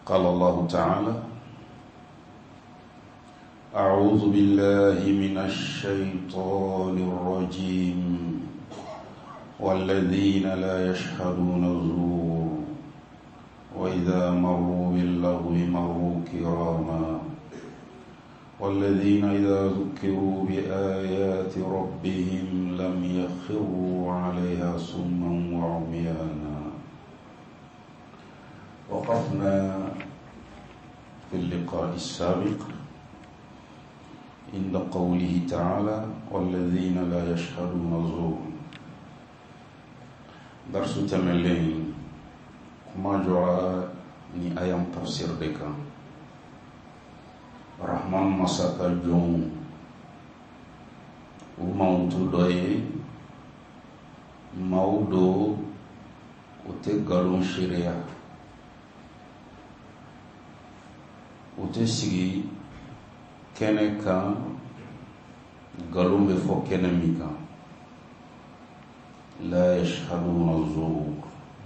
قال الله تعالى: أعوذ بالله من الشيطان الرجيم والذين لا يشهدون الزور وإذا مروا باللغو مروا كراما والذين إذا ذكروا بآيات ربهم لم يخروا عليها صما وعميانا. وقفنا في اللقاء السابق عند قوله تعالى: والذين لا يشهدون الزور. درس تملين كما جرى ni ayam tafsir deka Rahman masaka jong umautu doye maudo ute galon shiria ute sigi kene kan galon be fo kene mi kan la yashhaduna az-zur.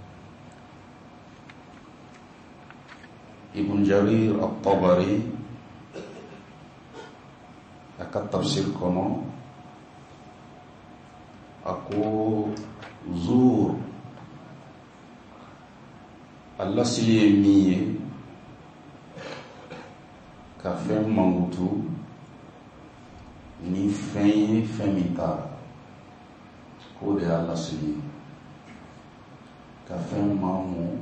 Ibn Jarir At-Tabari akat tafsir kono aku zur Allah siye miye ka fen mangutu ni fen femita ko de Allah siye ka fen mamu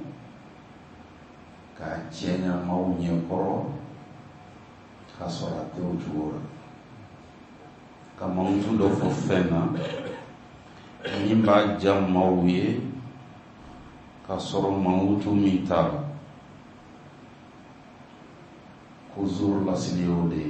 ka tienya mau nyekoro ka sorate ujura ka mangutu do fo fena ni ba jam mauye ka soro mangutu mita kuzur la siliode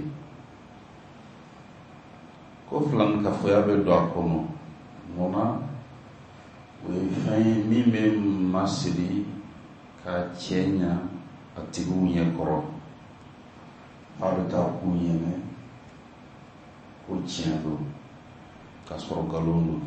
ko flan ka foya be do akono mona we fen mi me masiri ka tienya atigu nyekoro arta kunyene ko tiendo ka soro galondo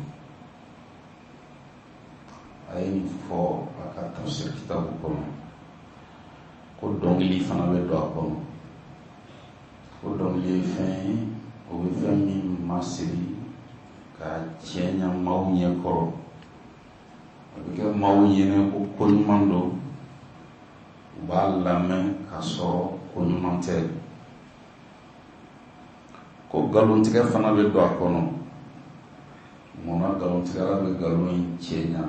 ay fo aka tafsir kitabu kono ko dongli fana be do akono ko dongli fen o be fami masiri ka tienya mawnye koro ke mawnye ne ko kolmando balame ka so kolmante ko galontiga fana be do akono mona galontiga be galon tienya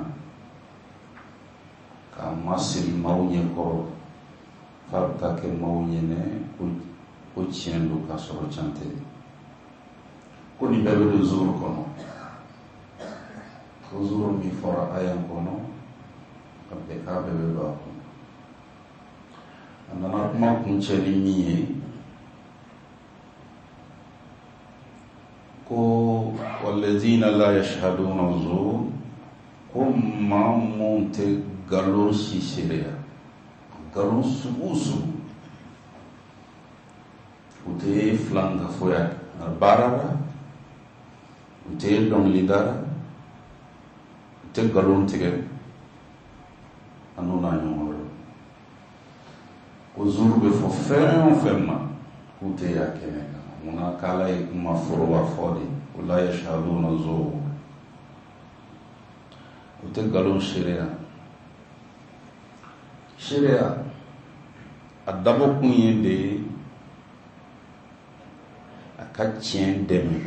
ka masiri mawnye koro farta ke mawnye ne ko tiendo ka soro chante ko ni bebe do zuru kono ko zuru mi fora ayan kono kambe ka bebe do akono andana kuma kuncheli miye ko walladhina la yashhaduna az-zur ko mamunte galon shishiria galon subusu ute flanga foya barara ute don lidara ute galon tige anuna nyoro ko zurbe fo femma ute yakene muna kala ma foro wa fodi la yashhaduna az-zur ute galon sharia adabo kunye de akatien demi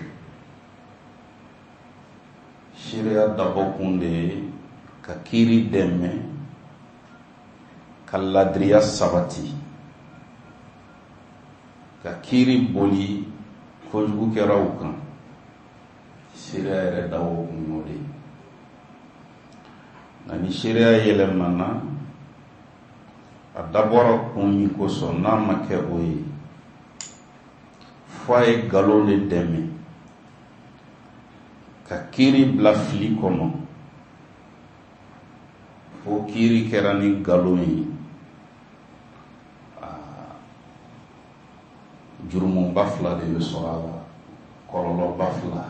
sharia dabo kunde kakiri deme kalladriya sabati kakiri boli kojugu keraw kan sharia ere dawo kunode nani sharia yelemana adabora kunyi koso na make oyi foye galone deme ka kiri bla fili kono fo kiri kerani galoni jurumu bafla de besoala kololo bafla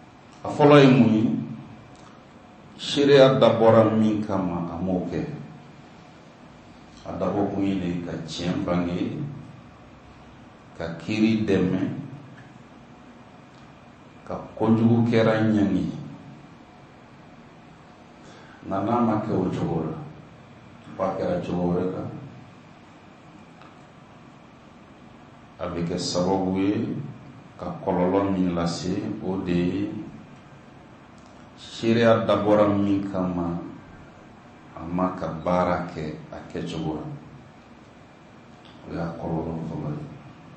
afolo yi sharia dabora min kama amoke a dabɔ kun ye de ka tiɲɛ bange ka kiiri dɛmɛ ka kojugu kɛra ɲɛni nka n'a ma kɛ o cogo la f'a kɛra cogo wɛrɛ kan a bɛ kɛ sababu ye ka kɔlɔlɔ min lase o de ye seereya dabɔra min kama a ma ka baara kɛ a kɛcogo la o y'a kɔlɔlɔ fɔlɔ ye.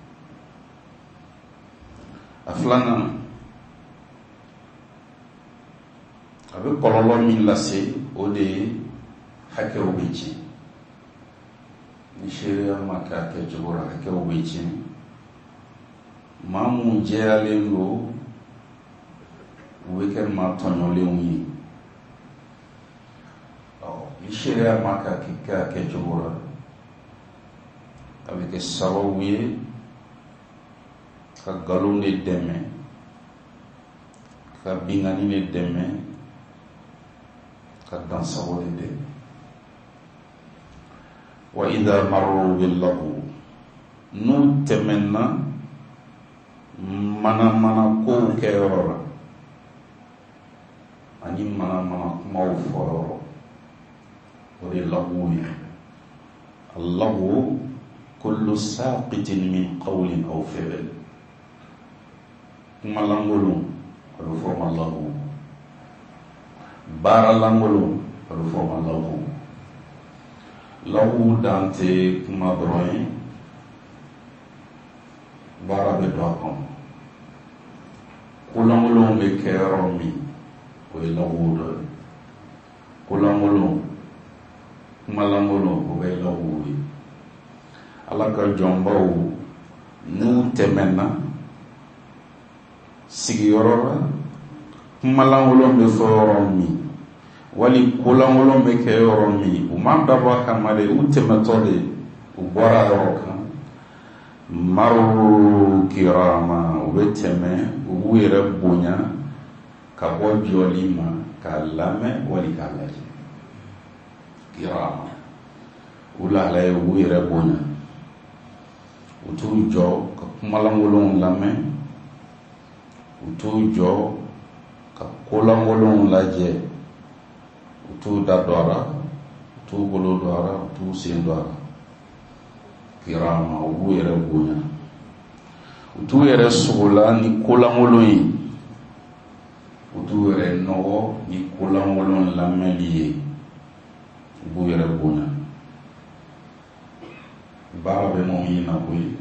A filanan a bɛ kɔlɔlɔ min lase o de ye hakɛw bɛ tiɲɛ ni seereya ma kɛ a kɛcogo la hakɛw bɛ tiɲɛ maa mun jɛyalen don u bɛ kɛ maa tɔɲɔlenw ye ni seereya ma kɛ a kɛcogo la a bɛ kɛ sababu ye ka nkalon de dɛmɛ ka bingani de dɛmɛ ka dansago de dɛmɛ. Wa idha marru billahu n'u tɛmɛna mana kow kɛyɔrɔ la ani mana kumaw fɔyɔrɔ o de lahu ye. Allahu kullu saqitin min qawlin aw fi'l. Kuma lankolon a bɛ fɔ ma lahu, baara lankolon a bɛ fɔ ma lahu. Lahu dan tɛ kuma dɔrɔn ye, baara bɛ don a kɔnɔ. Ko lankolon bɛ kɛ yɔrɔ min o ye lahu dɔ ye. Ko lankolon, kuma lankolon o bɛ lahu ye. Ala ka jɔnbaw n'u tɛmɛna sigiyɔrɔ la, kuma lankolon bɛ fɔ yɔrɔ min wali ko lankolon bɛ kɛ yɔrɔ min u ma dabɔ a kama de, u tɛmɛtɔ de u bɔra yɔrɔ kan. Maru kirama u bɛ tɛmɛ u b'u yɛrɛ bonya ka bɔ jɔli ma k'a lamɛn wali k'a lajɛ. Kirama u lahala u b'u yɛrɛ bonya u t'u jɔ ka kuma lankolonw lamɛn, u t'u jɔ ka ko lankolonw lajɛ, u t'u da don a la, u t'u bolo don a la, u t'u sen don a la. Kirama u b'u yɛrɛ bonya u t'u yɛrɛ sogola ni ko lankolon ye, u t'u yɛrɛ nɔgɔ ni ko lankolon lamɛnli ye, u b'u yɛrɛ bonya. Baara bɛ mɔgɔ min na koyi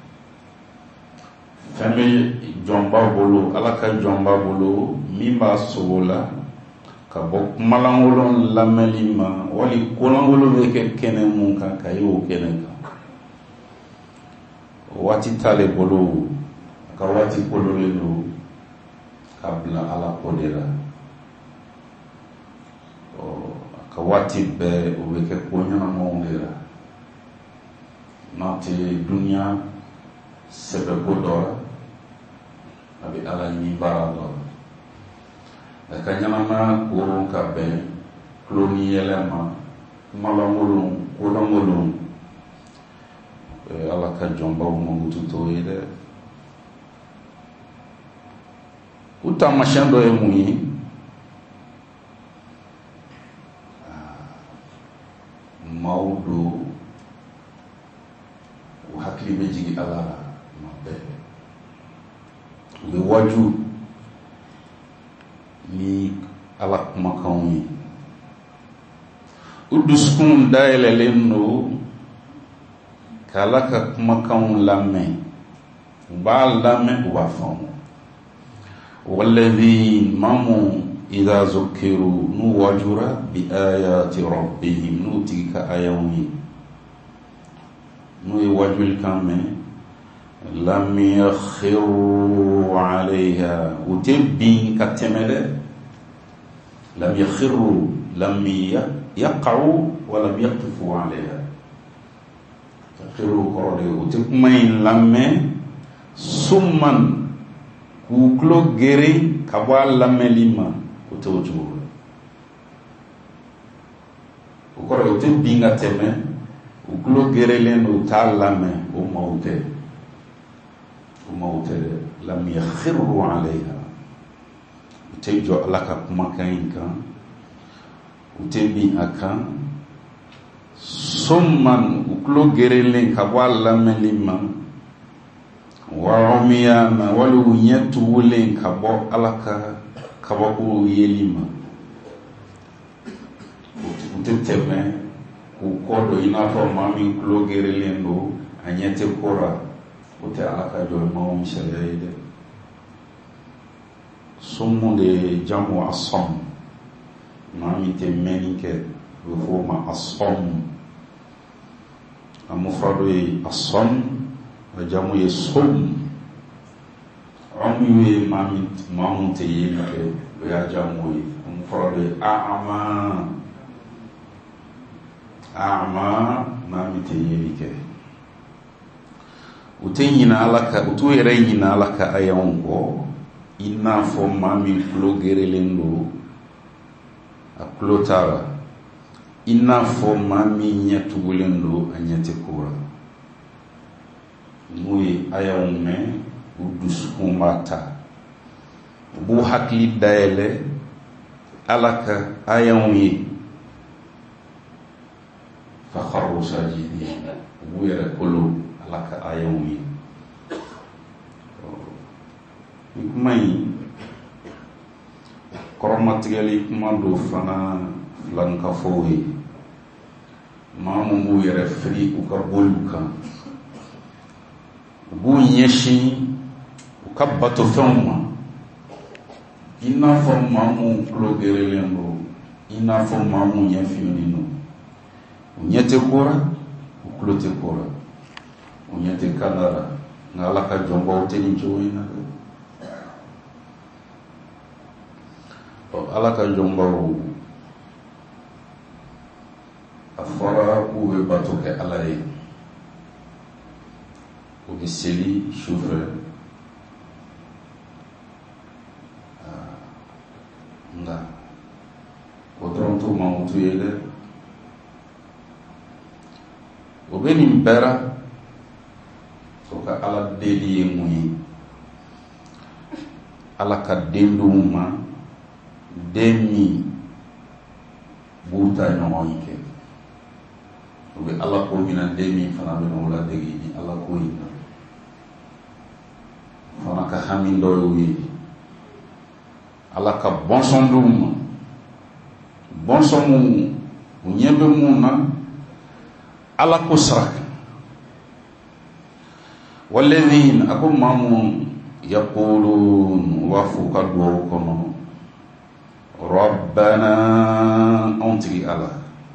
fɛn bɛ jɔnba bolo, Ala ka jɔnba bolo min b'a sogo la ka bɔ kuma lankolon lamɛnli ma wali ko lankolon bɛ kɛ kɛnɛ mun kan ka ye o kɛnɛ kan. Waati t'ale bolo, a ka waati kololen don ka bila Ala ko de la. A ka waati bɛɛ o bɛ kɛ ko ɲɛnamaw de la. N'a tɛ duniya sɛbɛko dɔ la a bɛ Ala ɲini baara dɔ la. A ka ɲɛnamaya koron ka bɛn tulo ni yɛlɛ ma, kuma lankolon, ko lankolon, Ala ka jɔnbaw mankutu t'o ye dɛ. U taamasiyɛn dɔ ye mun ye? Maaw do u hakili bɛ jigin Ala la tuma bɛɛ. U bɛ waju ni Ala kumakanw ye. U dusukun dayɛlɛlen don ka Ala ka kumakanw lamɛn. U b'a lamɛn, u b'a faamu. Walladhi mamu idha zukiru n'u wajura bi ayati rabbihim n'u tigi ka ayaw ye, n'u ye wajuli kan mɛn, lam yakhiru alayha u tɛ bin ka tɛmɛ dɛ. Lam yakhiru, lam yaqa'u wa lam yaqifu alayha. Yakhiru kɔrɔ de u tɛ kuma in lamɛn summan k'u tulo geren ka bɔ a lamɛnli ma, o tɛ o cogo la. O kɔrɔ u tɛ bin ka tɛmɛ, ukulo gerelen do talame o mawte lam yakhiru alayha utejo alaka kuma kan utebi akan summan ukulo gerelen kabwala melima wa umiyana walu nyatu wulen kabo alaka kabo yelima uteme ukodo inafo mami ukulo gerelen do anyete kora ute alaka jo mawum shalaide summu de jamu asam mami te menike reforma asam amufradu asam jamu ye sum ami mami mamu te yeke ya jamu amufradu a'ma mami te yeke utenyina alaka utu yere nyina alaka ayongo ina fo mami kulo gerelendo aklotara ina fo mami nyatugulendo anyate kura muyi ayonme udus kumata bu hakli daele alaka ayonyi fa kharru sajidin bu yere kolo alaka ayawmi ikumai koromatigeli kuma do fana flanka fowi mamu mu yere fri uka boluka bu nyeshi uka bato fama ina fo mamu plogerelendo ina fo mamu nyafindino unyete kora uklote kora unyete kanara ngalaka jomba uteni joina alaka jomba afara uwe batoke alaye ugiseli shufre nga odronto mautu yele obeni mbera soka ala dedi mui ala ka denduma demi buta noike obe ala ko mina demi fana be no la degi di ala ko ina fana ka hamindo wi ala ka bonsondum bonsomu unyebe muna ala ko saraka والذين أكون مامون يقولون وفوق الدوكم ربنا أنتي الله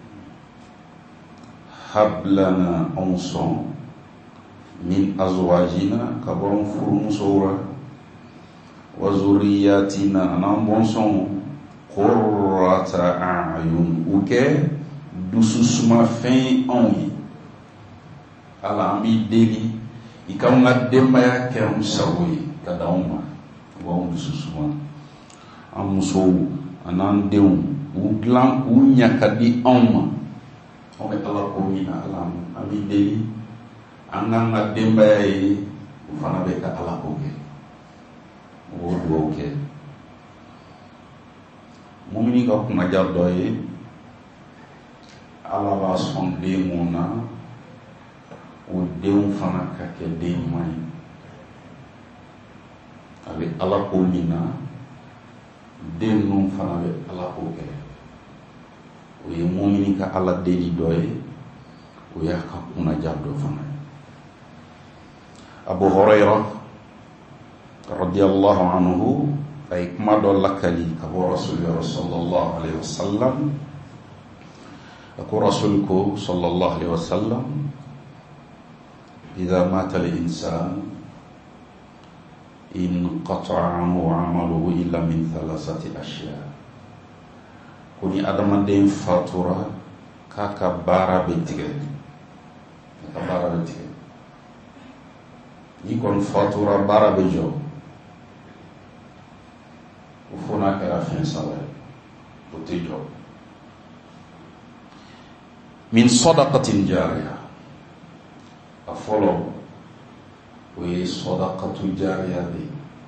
هب لنا أنصر من أزواجنا كبرون فرم سورة وذرياتنا نامبونسون قرة أعين وكي دوسوسما فين أني على أمي ديلي ikaunga dembaya ke musawi kadauma wa unsusuma amuso anandeu uglan unya kadi auma ome ala ko mina alam ami deli anganga dembaya yi ufana be ka ala ko ke o do ke mumini ka kuma jardo yi ala ba son de mona o deu fana ka ke de mai avec ala ko mina de non fana be ala ko ke o ye mumini ka ala deli doye o ya ka kuna jabdo fana Abu Hurairah radhiyallahu anhu ay kuma do lakali ka rasulullah sallallahu alaihi wasallam ko rasul ko sallallahu alaihi wasallam إذا مات الإنسان انقطع عنه عمله إلا من ثلاثة أشياء كوني أدم دين فاتورة كاكا بارا بتيجي يكون فاتورة بارا بجو وفونا كرافين سالي بتيجو من صدقة جارية a fɔlɔ o ye sɔdakatu jariya de ye.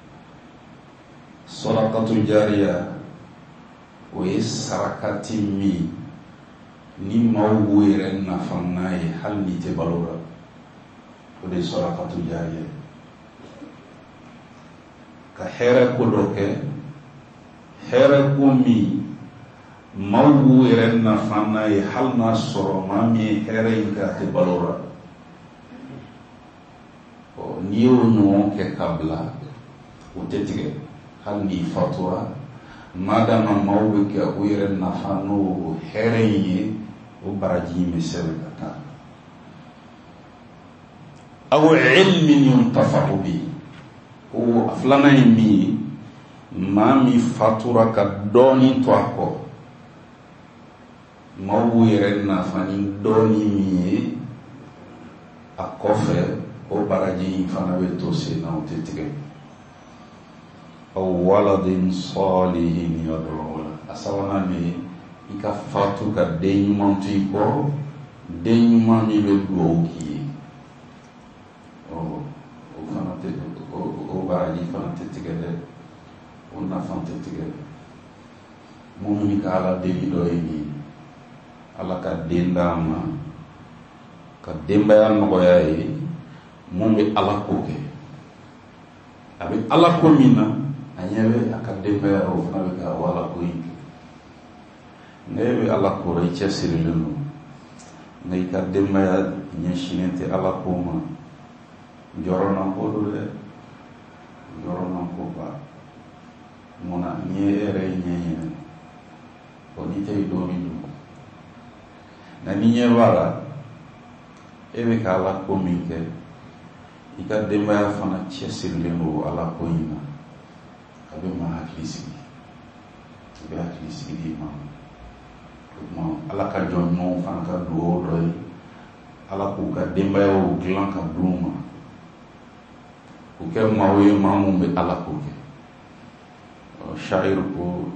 Sɔdakatu jariya o ye sarakati min ni maaw b'o yɛrɛ nafa n'a ye hali ni tɛ balo la, o de ye sɔdakatu jariya. Ka hɛrɛ ko dɔ kɛ, hɛrɛ ko min maaw b'o yɛrɛ nafa n'a ye hali n'a sɔrɔ maa min ye hɛrɛ in kɛ a tɛ balo la. N'i y'o ɲɔgɔn kɛ ka bila, o tɛ tigɛ hali n'i fatura, madama maaw bɛ kɛ o yɛrɛ nafa n'o hɛrɛ in ye, o baraji in bɛ sɛbɛn ka taa. Aw ilmin yuntafa'u bihi, o filanan ye min ye, maa min fatura ka dɔɔnin to a kɔ, maaw b'u yɛrɛ nafa ni dɔɔnin min ye a kɔfɛ, o baraji in fana bɛ to sen na, o tɛ tigɛ. Aw waladin salihin yad'u lahu, a sabanan ye i ka fatu ka den ɲuman to i kɔ, den ɲuman min bɛ dugawu k'i ye. O fana tɛ, o baraji fana tɛ tigɛ dɛ, o nafa tɛ tigɛ. Mun min ka Ala deli dɔ ye nin, Ala ka den d'a ma, ka denbaya nɔgɔya ye, mun bɛ Ala ko kɛ. A bɛ Ala ko min na, a ɲɛ bɛ a ka denbaya, o fana bɛ ka Ala ko in kɛ. Nka e bɛ Ala ko i cɛsirilen don, nka i ka denbaya ɲɛsinnen tɛ Ala ko ma, jɔrɔna ko don dɛ, jɔrɔna ko ba. Munna n'i ye e yɛrɛ ɲɛ ɲinɛ, n'i tɛ i dɔ min don, nka n'i ɲɛ b'a la, e bɛ ka Ala ko min kɛ, i ka denbaya fana cɛsirilen don Ala ko in na, a bɛ maa hakili sigi, i bɛ hakili sigi di ma. Ala ka jɔn ɲumanw fana ka dugawu dɔ ye, Ala k'u ka denbayaw dilan ka d'u ma, k'u kɛ maaw ye maa mun bɛ Ala ko kɛ. Sha'ir ko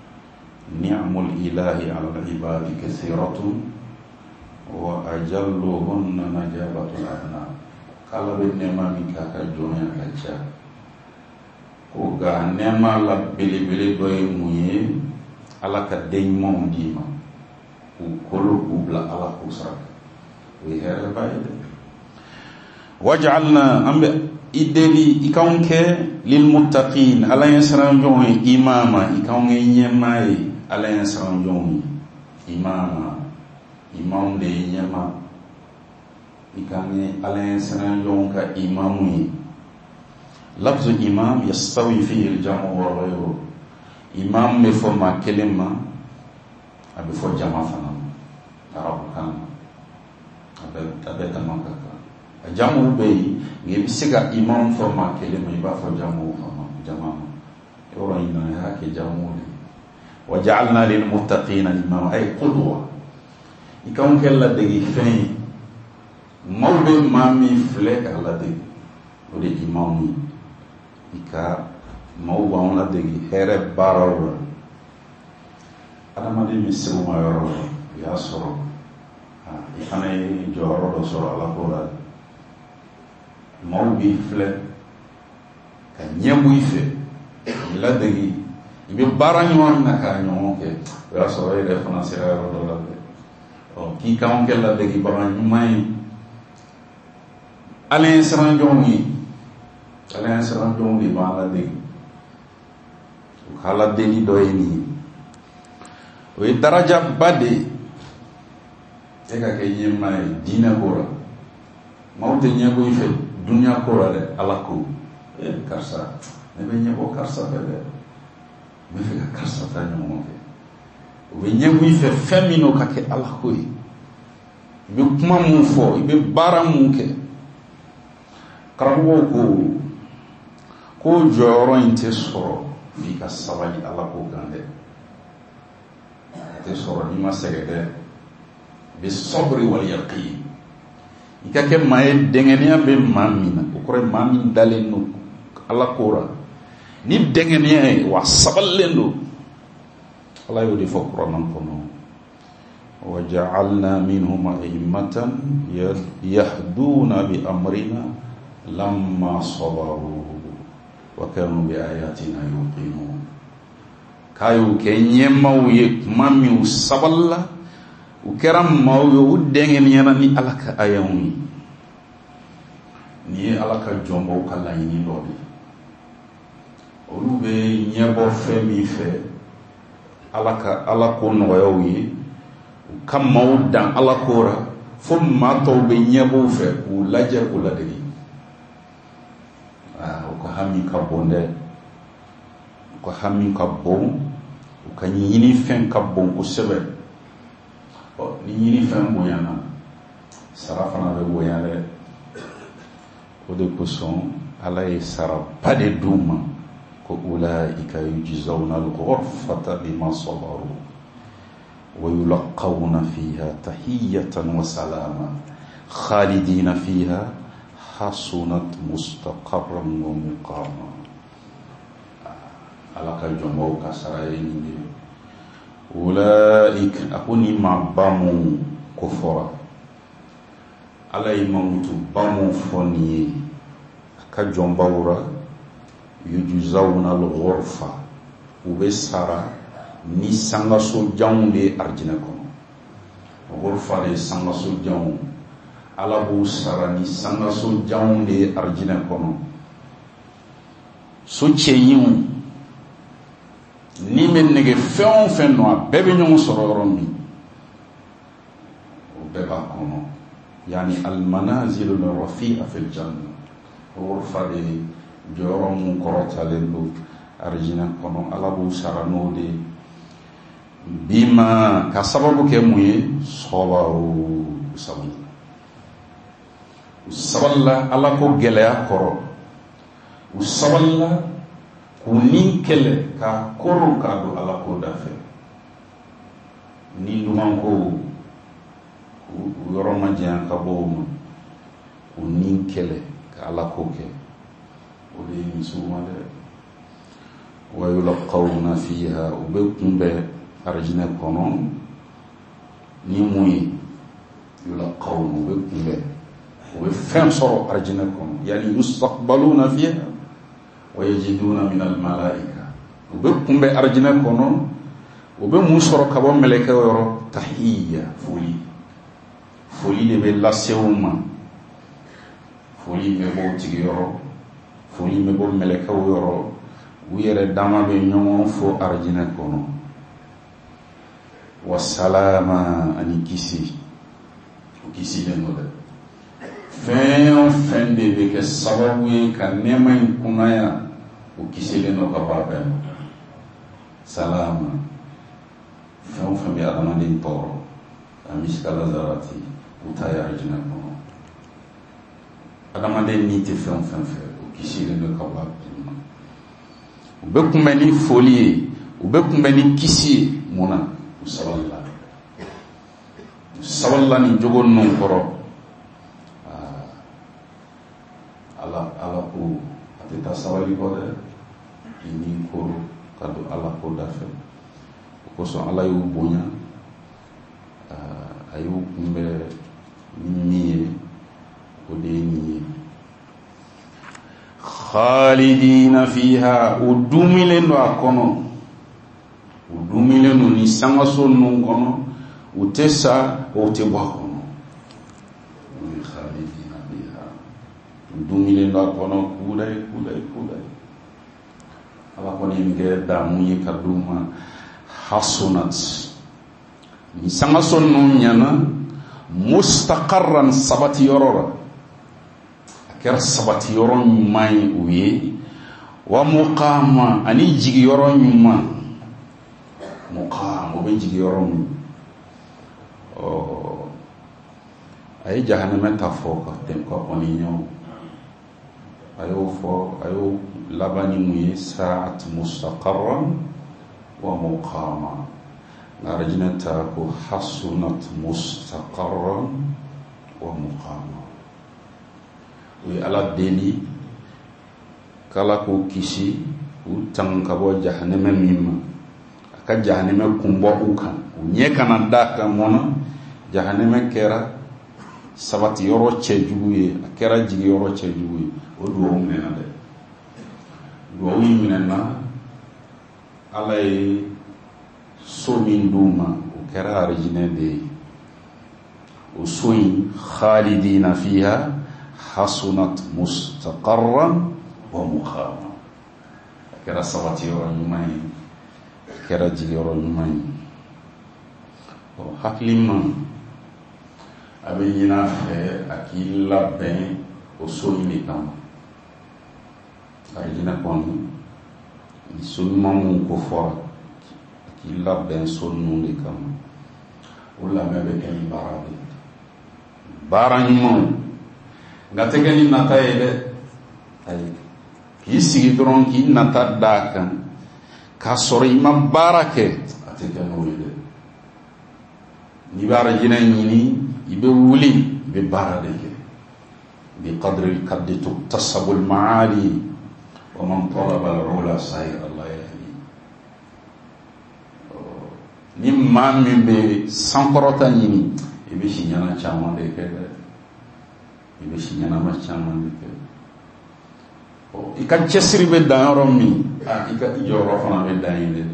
ni'mul ilahi ala ibadi kasiratun wa ajalluhunna najabatul abna. K'Ala bɛ nɛɛma min k'a ka jɔnya ka ca, ko nka nɛɛma la belebele dɔ ye mun ye, Ala ka den ɲumanw d'i ma, k'u kolo k'u bila Ala ko sira kan, o ye hɛrɛba ye dɛ. Waj'alna, an bɛ i deli, i k'anw kɛ lilmuttaqin, Ala ye siranjɔnw ye, imama, i k'anw kɛ ɲɛmaa ye, Ala ye siranjɔnw ye, imama, imamu de ye ɲɛmaa, i k'an kɛ Ala ye siranjɔnw ka imamu ye. Lafzu imam yastawi fihi al-jam'u wa ghayruhu, imam bɛ fɔ maa kelen ma, a bɛ fɔ jama fana ma, arabukan na, a bɛ dama ka kan. A jamu bɛ yen, nka i bɛ se ka imam fɔ maa kelen ma, i b'a fɔ jamu ma, jama ma. Yɔrɔ in na y'a kɛ jamu de. Wa ja'alna lil muttaqina imama, ay qudwa, i k'anw kɛ ladegi fɛn ye, maaw bɛ maa min filɛ ka ladegi, o de ye imam ye. I ka maaw b'anw ladegi hɛrɛ baaraw la. Adamaden bɛ se o ma yɔrɔ la, o y'a sɔrɔ i fana ye jɔyɔrɔ dɔ sɔrɔ Ala ko la. Maaw b'i filɛ ka ɲɛbɔ i fɛ, i ladegi, i bɛ baara ɲuman na k'a ɲɔgɔn kɛ, o y'a sɔrɔ e yɛrɛ fana sera yɔrɔ dɔ la dɛ. K'i k'anw kɛ ladegibaga ɲuman ye, Ala ye siranjɔnw ye, Ala ye siranjɔnw de b'an ladegi. O ka ladeli dɔ ye nin ye, o ye darajaba de ye, e ka kɛ ɲɛmaa ye diinɛ ko la. Maaw tɛ ɲɛbɔ i fɛ dunuya ko la dɛ, Ala ko. Karisa, ne bɛ ɲɛbɔ karisa fɛ dɛ, n bɛ fɛ ka karisa ta ɲɔgɔn kɛ. O bɛ ɲɛbɔ i fɛ fɛn min n'o ka kɛ Ala ko ye. I bɛ kuma mun fɔ, i bɛ baara mun kɛ. Karamɔgɔw ko jɔyɔrɔ in tɛ sɔrɔ f'i ka sabali Ala ko kan dɛ. A tɛ sɔrɔ n'i ma sɛgɛn dɛ. Bi sabri wal yaqin, i ka kɛ maa ye dɛngɛniya bɛ maa min na, o kɔrɔ ye maa min dalen don Ala ko la. Ni dɛngɛniya ye wa sabalilen don, Ala y'o de fɔ Kuranɛ kɔnɔ. وجعلنا منهم أئمة يهدون بأمرنا لما صبروا وكانوا بآياتنا يوقنون كايو كينيما ويكمامي وصبلا وكرم ما ودين يناني ألك أيامي ni alaka jombo kala yini lodi olube nyebo fe mi fe alako noyo wi kam mawdan alakora fo ma to be nyebo fe ku laje ku ladiri ko hami ka bonde ko hami ka bon ko yini fen ka bon ko sebe ni yini fen boyana sarafana be boyale o de poisson ala sara pas de douma ko ulaika yujzauna al-ghurfata bima sabaru wa yulqawna fiha tahiyatan wa salama khalidina fiha hasunat mustaqarran wa muqama ala ka jombo ka sara yini ulaika akuni mabamu kufara ala imamutu bamu foniye ka jombawura yujuzawna al-ghurfa ube sara ni sangaso jawnde arjina kono ghurfa de sangaso jawn ala bu sara ni sangaso jawnde arjina kono so cheyin ni men nege fen no bebe nyum sororo mi o beba kono يعني المنازل الرفيعة في الجنة غرفة جورم كروتا لندو أرجينا كونو ألابو سارانو دي بما كسبب كموي صبروا صبلا ألاكو جليا كرو وصبلا كونين كله كورو كادو ألاكو دافع ني دومانكو yoroma jiyan ka bowma o nin kele ka ala ko ke o de mi suma de wa yulqawna fiha o be kumbe arjina kono ni muyi yulqawna o be kumbe o be fen soro arjina kono yani yustaqbaluna fiha wa yajiduna min al malaika o be kumbe arjina kono o be mu soro ka bo meleke yoro tahiyya foli de be lasewuma foli me bo tigiyoro foli me bo melekaw yoro wiyere dama be nyongo fo arjina kono wa salama ani kisi le ngode fen de be ke sababu ka nema kunaya o kisi le no ka babe salama fen be adama de toro amishkala zarati utaya arjina kono adama de ni te fen o kisi le ka babe o be kumeni foli o be kumeni kisi mona sawalla ni jogon non koro ala ko ateta sawali ko de ni ko kadu ala ko dafe ko so ala yu bonya ayu kumbe ni ko de ni khalidina fiha udumilendo akono udumilendo ni sangaso non kono utesa otebwa kono khalidina fiha udumilendo akono kudai ala ko ni nge damu yi kaduma hasunat ni sangaso non nyana mustaqarran sabati yorora kera sabati yoron mai uye wa muqama ani jigi yoron nyuma muqama be jigi yoron ay jahannama ta foka tem ko oninyo ayo labani muye sa'at mustaqarran wa muqama narjinata ko hasunat mustaqarran wa muqama wi ala deli kala ko kisi u tan ka bo jahannama mimma aka jahannama kumbo ukan u ɲɛ kana da kan mun na jahanɛmɛ kɛra sabati yɔrɔ cɛjugu ye, a kɛra jigi yɔrɔ cɛjugu ye. O duwawu minɛna dɛ. Duwawu in minɛna, Ala ye so min d'u ma, o kɛra arijinɛ de ye. O so in khalidina fiha hasunat mustaqarran wa muqama. A kɛra sabati yɔrɔ ɲuman ye, a kɛra jigi yɔrɔ ɲuman ye. Hakili ma a bɛ ɲin'a fɛ a k'i labɛn o so in de kama. Arijinɛ kɔnɔ ni so ɲuman mun ko fɔra, a k'i labɛn so ninnu de kama. O labɛn bɛ kɛ ni baara de ye. Baara ɲumanw nka tɛ kɛ ni nata ye dɛ. Ayi, k'i sigi dɔrɔn k'i nata d'a kan k'a sɔrɔ i ma baara kɛ, a tɛ kɛ n'o ye dɛ. N'i bɛ arijinɛ ɲini, i bɛ wuli, i bɛ baara de kɛ. Bi qadri kaddi tuktasabu al-ma'ali wa man talaba al-ula sayra Allah yahdi. Ni maa min bɛ sankɔrɔta ɲini, i bɛ si ɲɛna caman de kɛ dɛ. I bɛ si ɲɛnama caman de kɛ. I ka cɛsiri bɛ dan yɔrɔ min, i ka jɔyɔrɔ fana bɛ dan yen dɛ.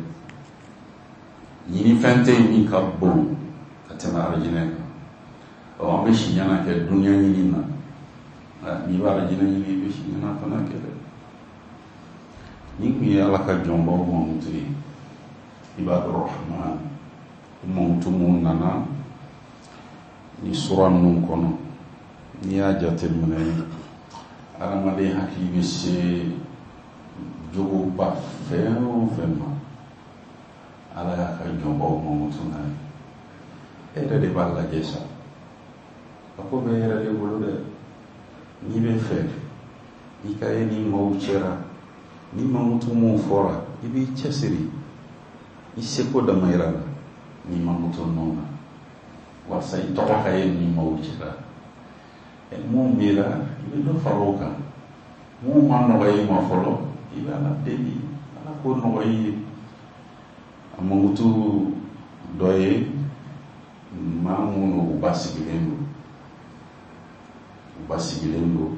Ɲini fɛn tɛ yen min ka bon ka tɛmɛ arijinɛ kan. An bɛ si ɲɛna kɛ dunuya ɲini na. N'i bɛ arijinɛ ɲini, i bɛ si ɲɛna fana kɛ dɛ. Ni kun ye Ala ka jɔnbaw mamutu ye, Ibadur Rahman, mamutu mun nana ni sura ninnu kɔnɔ, n'i y'a jateminɛ, adamaden hakili bɛ se jogoba fɛn o fɛn ma, Ala y'a ka jɔnbaw mamutu n'a ye. E yɛrɛ de b'a lajɛ sa, a ko bɛ yɛrɛ de bolo dɛ. N'i bɛ fɛ i ka ye ni maaw cɛra, ni mamutu mun fɔra, i b'i cɛsiri, i seko dama yira la ni mamutu ninnu na, walasa i tɔgɔ ka ye ni maaw cɛra. Mun b'i la, i bɛ dɔ fara o kan. Mun ma nɔgɔ i ma fɔlɔ, i bɛ Ala deli, Ala k'o nɔgɔ i ye. A mamutu dɔ ye maa minnu u ba sigilen don. U ba sigilen don,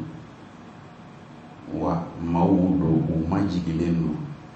wa maaw don u majigilen don.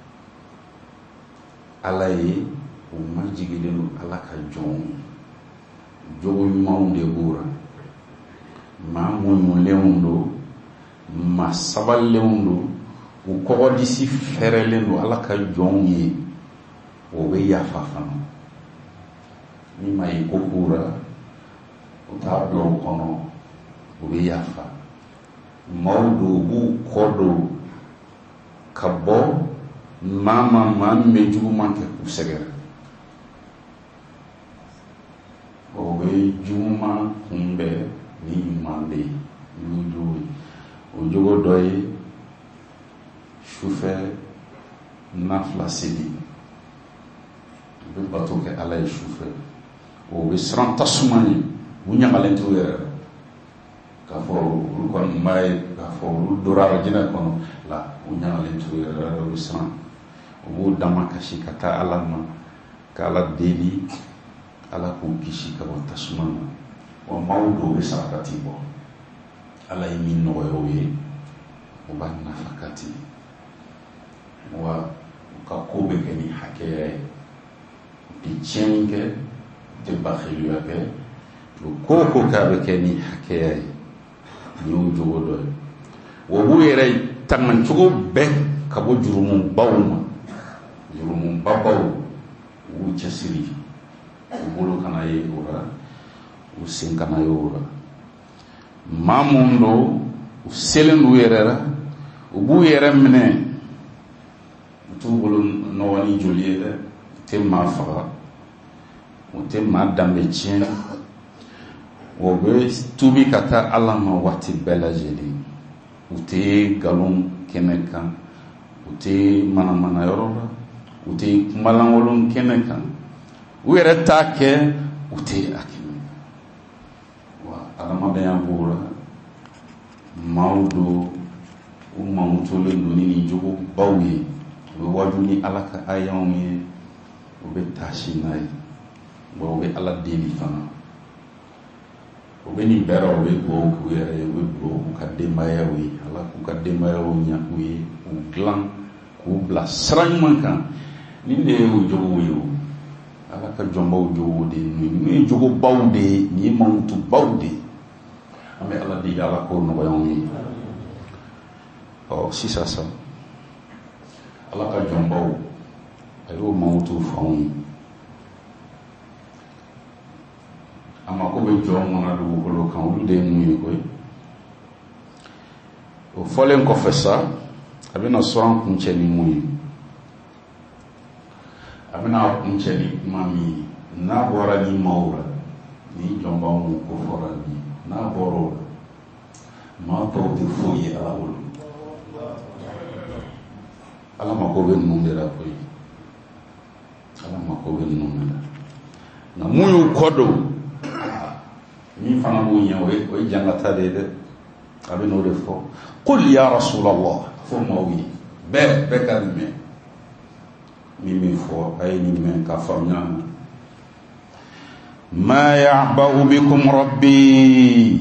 Ala ye u majigilen don Ala ka jɔnw. Jogo ɲumanw de b'u la. Maa muɲulenw don, maa sabalilenw don, u kɔgɔdisi fɛrɛlen don Ala ka jɔnw ye. O bɛ yafa fana. Ni ma ye ko k'u la, u t'a bila o kɔnɔ, u bɛ yafa. Maaw don, u b'u kɔ don ka bɔ maa min bɛ juguman kɛ k'u sɛgɛrɛ. O bɛ juguman kunbɛn ni ɲuman de ye. O jogo dɔ ye sufɛ nafila seli. U bɛ bato kɛ Ala ye sufɛ. O bɛ siran tasuma ɲɛ, u ɲagalen t'u yɛrɛ la. K'a fɔ olu kɔni b'a ye k'a fɔ olu dora arijinɛ kɔnɔ la, u ɲagalen t'u yɛrɛ la, u bɛ siran. U b'u dama kasi ka taa Ala ma, ka Ala deli, Ala k'u kisi ka bɔ tasuma ma. Wa maaw dɔw bɛ sarakati bɔ. Ala ye min nɔgɔya u ye, u b'a nafa kati. Wa u ka ko bɛ kɛ ni hakɛya ye. U tɛ tiɲɛni kɛ, u tɛ bakhiliya kɛ. Ko o ko k'a bɛ kɛ ni hakɛya ye. Ni y'o jogo dɔ ye. Wa u b'u yɛrɛ tangancogo bɛɛ ka bɔ jurumubaw ma. Jurumubabaw, u b'u cɛsiri. U bolo kana ye o la, u sen kana ye o la. Maa mun don, u selen d'u yɛrɛ la, u b'u yɛrɛ minɛ. U t'u bolo nɔgɔ ni joli ye dɛ. U tɛ maa faga, u tɛ maa danbe tiɲɛ. O bɛ tubi ka taa Ala ma waati bɛɛ lajɛlen. U tɛ nkalon kɛnɛ kan, u tɛ manamana yɔrɔ la, u tɛ kumalankolon kɛnɛ kan. U yɛrɛ t'a kɛ, u tɛ a kɛ. Wa adamadenya b'o la. Maaw don, u mamutolen don ni nin jogo baw ye. U bɛ waju ni Ala ka ayaw ye, u bɛ taasi n'a ye. bo be ala deli fana o be ni bera o be bo ku yere o be bo ka de maya wi ala ku ka de maya o nya ku yi u glan ku bla sran man kan ni ne o jogo yo ala ka jombo jogo de ni jogo bawde ni montu bawde ame ala di ala ko no bayomi o sisa ala ka jombo ayo montu fauni ama ko be jom mona do ko kan ul de nuyi koy o folen ko fessa abina soran kuncheni muyi abina kuncheni mami na bora ni maura ni jomba mu ko fora ni na boro ma to de foye ala wol ala ma ko be nunde la koy ala ma ko be nunde na muyu kodo ni fana bo nya o jangata de abi no de fo qul ya rasulullah fo mawi be kalme mi fo ay ni men ka famnya ma ya'ba'u bikum rabbi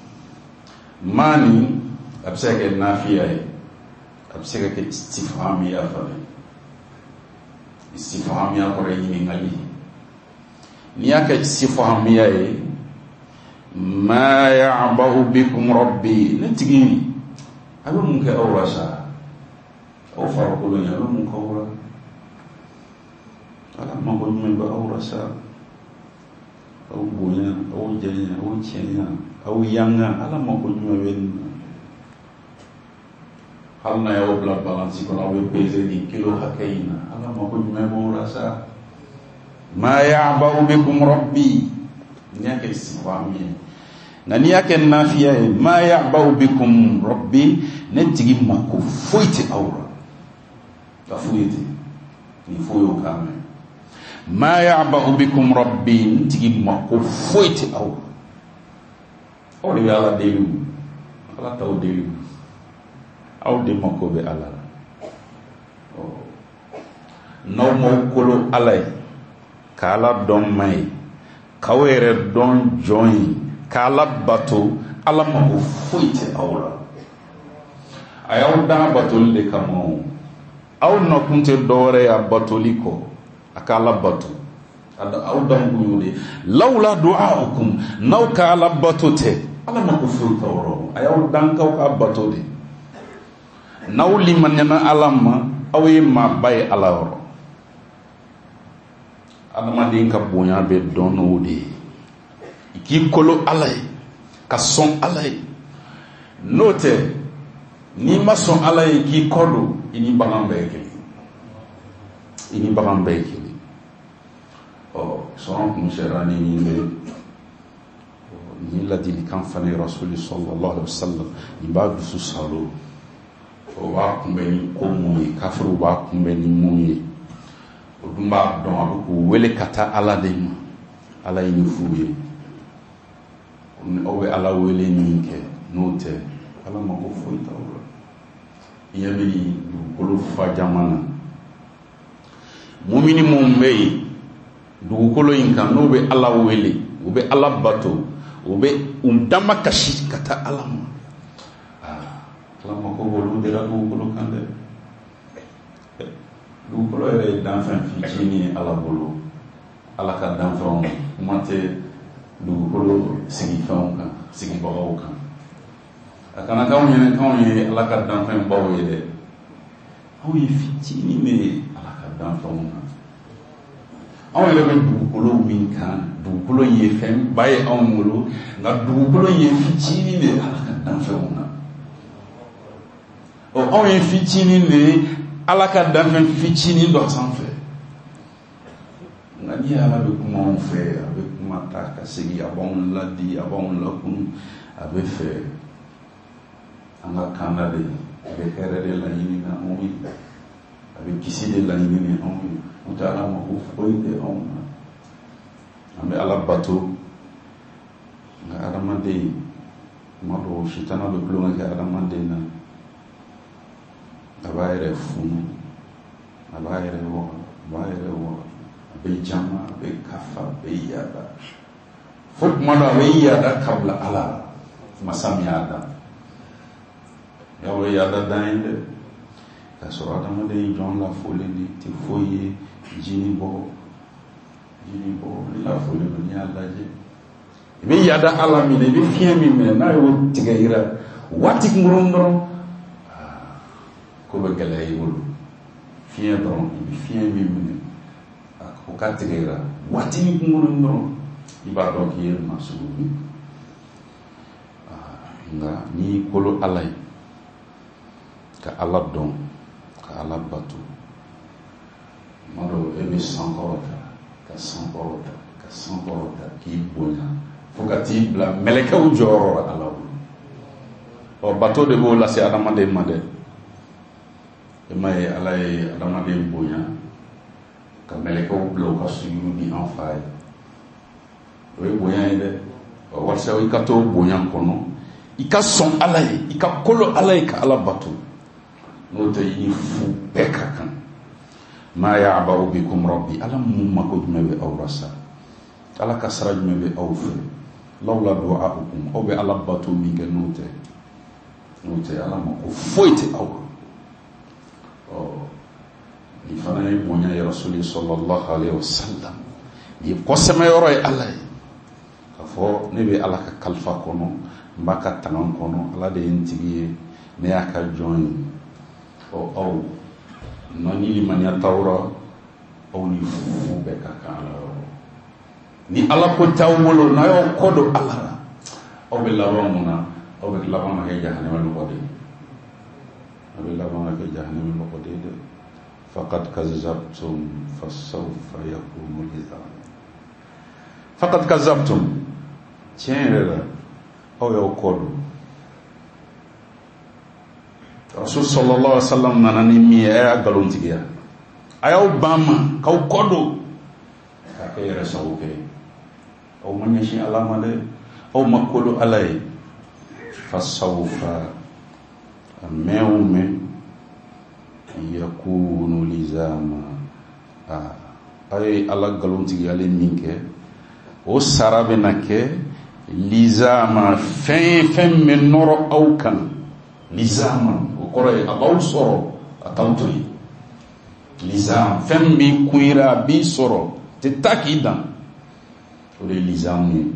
mani absaka nafiya absaka istifhamiya fa istifhamiya ko ni ngali ni aka istifhamiya ma ya'ba'u bikum rabbi nitigi abe mun ke awrasa aw farqulu ya mun ko wala ala ma ko mun ba awrasa aw bonya aw jenya aw chenya aw yanga ala ma ko mun wen halna ya obla balance ko aw pese di kilo hakaina ala ma ko mun ba awrasa ma ya'ba'u bikum rabbi nyake istifhamiya nani yake nafiya ma ya'ba'u bikum rabbi netigi mako foiti awra ta foiti ni foyo kame ma ya'ba'u bikum rabbi netigi mako foiti awra o de ala delu ala taw delu aw de mako be ala no mo kolo alay kala don mai kawere don join kala bato ala ma ko foite awra ayaw da batol de kamo aw no kunte dore ya batoliko akala bato ada aw dan guyude laula du'aukum naw kala batote ala ma ko foite awra ayaw dan kaw ka batode naw liman yana alama aw ma bay alawro adama din ka bonya be dono de ki kolo alay ka son alay note ni ma son alay ki kolo ini bagambeke o son kun serani ni la dini kan fane rasul sallallahu alaihi wasallam ni ba du salo o wa kumbeni ko mu kafiru ba kumbeni mu o dumba don ko wele kata ala de ala ni fuye owe ala wele ninke note ala ma ko foita wala yami du fa jamana mu'mini mumbe du kolo inka no be ala wele ube ala bato ube dama kashi kata ala ma ala ma ko wolu de la du kolo kande du kolo ere dan fan fitini ala bolo ala ka dan fa mate dugukolo sigi fɛnw kan sigi bagaw kan a kana k'anw ye ala ka danfɛn baw ye dɛ anw ye fitinin de ala ka danfɛnw kan anw yɛrɛ bɛ dugukolo min kan dugukolo ye fɛn ba ye anw bolo nka dugukolo ye fitinin de ala ka danfɛnw kan anw ye fitinin de ala ka danfɛn fitinin dɔ sanfɛ nka ni ala bɛ kuma anw fɛ a bɛ ta ka segi a b'anw ladi a b'anw lakunu a bɛ fɛ an ka kanda de a bɛ hɛrɛ de laɲini na anw ye a bɛ kisi de laɲini ni anw ye n'o tɛ ala ma ko foyi tɛ anw na an bɛ ala bato nka adamaden tuma dɔw sitana bɛ tulonkɛ kɛ adamaden na a b'a yɛrɛ funu a b'a yɛrɛ wɔgɔ be jama be kafa be yada fuk mana be yada kabla ala masam yada yawo yada dainde ka sura dama de jon la folie ni ti foye jini bo la folie ni yalla je be yada ala mi be fien mi me na yo tigaira watik murundo ko be galay wulu fien don be fien mi me ko katigera watini murundo ibado ki masubi nga ni kolo alay ka ala don ka ala batu maro ebe sankorota ki bonya fokati bla meleka ujoro ala o bato de bo la se adama de made e may alay adama de bonya ka meleka blo ka suyu di en fay we bonya ide o warsa wi ka to bonya kono ika son alay ika kolo alay ka ala bato no te yi fu beka kan ma ya'ba'u bikum rabbi alam mako jumebe awrasa ala kasra jumebe awfu lawla du'a'ukum aw bi ala bato mi ke note ala mako foite aw ni fana ni bonya ya rasul sallallahu alaihi wasallam ni ko sama yoro e alay ka fo ne be ala ka kalfa kono mbaka tanan kono ala de intigi ne aka join o nani limania tawra o ni fu be kakala ni ala ko tawolo na yo kodo ala o be lawamuna o be lawama ke jahannama lo kodi o be lawama ke jahannama lo kodi de faqad kazzabtum fasawfa yakunu lizam faqad kazzabtum tienera o yo kodo Rasul sallallahu alaihi wasallam nanani mi ya galontigia ayaw bama kaw kodo ka kay resawke o manyashi alama de o makolo alay fasawfa mewme yakunu lizama ay ala galontigia le minke o sarabe nake lizama fen men noro awkan lizama kore abaw soro atanturi lizam fem bi kuira bi soro te takidan ore lizam ni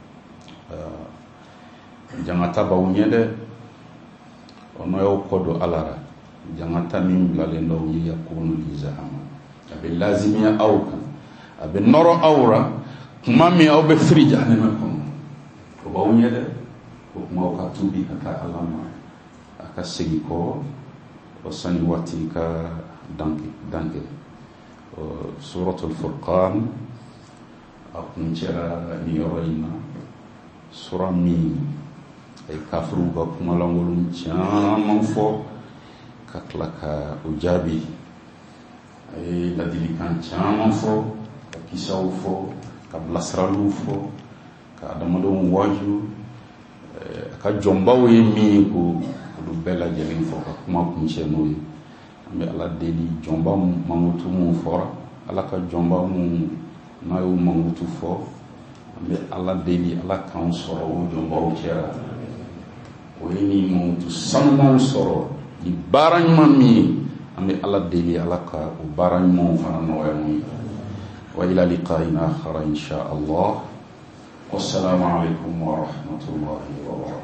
jangata bawnyede ono yo kodo alara jangata min blale ndo yi yakunu lizam abe lazimia awka abe noro awra kuma mi awbe frija ne makon ko bawnyede ko mo ka tubi ka alama aka segi ko o sani wati ka danke suratul furqan akun jera ni yorina sura mi ay kafru ba kuma langolum chaman fo katlaka ujabi ay ladilikan chaman fo kisaw fo kablasralu fo ka adamadon waju ka jombawe mi ko du bela jelin fo ka kuma kunche noy ambe ala deli jomba mangutu mu fora ala ka jomba mu nayo mangutu fo ambe ala deli ala kan soro o jomba o kera o ni mangutu samma soro di barany mami ambe ala deli ala ka o barany mo fana no yami wa ila liqa'ina akhara insha Allah wassalamu alaikum wa rahmatullahi wa barakatuh.